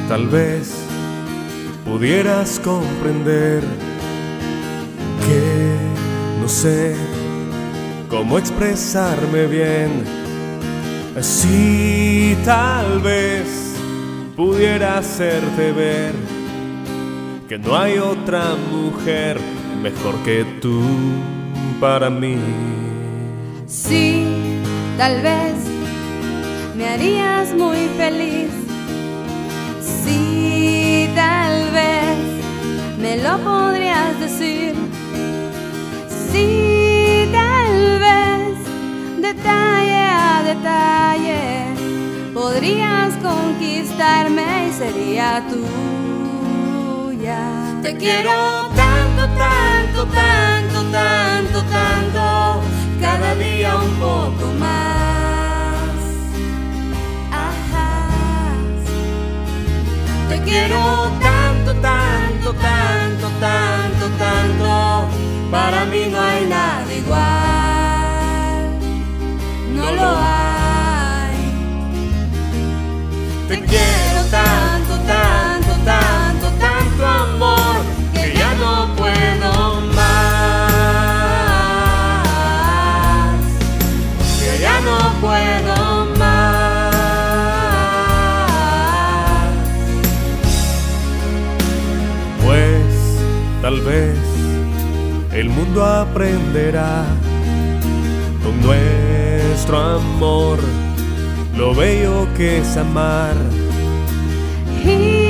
Tal vez pudieras comprender que no sé cómo expresarme bien. Si tal vez pudiera hacerte ver que no hay otra mujer mejor que tú para mí. Sí, tal vez me harías muy feliz. Sí, tal vez me lo podrías decir. Sí, tal vez detalle a detalle podrías conquistarme y sería tuya. Te quiero tanto, tanto, tanto, tanto, tanto, cada día un poco más. Ajá. Te quiero tanto, tanto, tanto, tanto, tanto, para mí no hay nada igual, no lo hay. Te quiero tanto, tanto, tanto, tanto amor, que ya no puedo más, que ya no puedo más. Pues tal vez el mundo aprenderá con nuestro amor lo bello que es amar. Y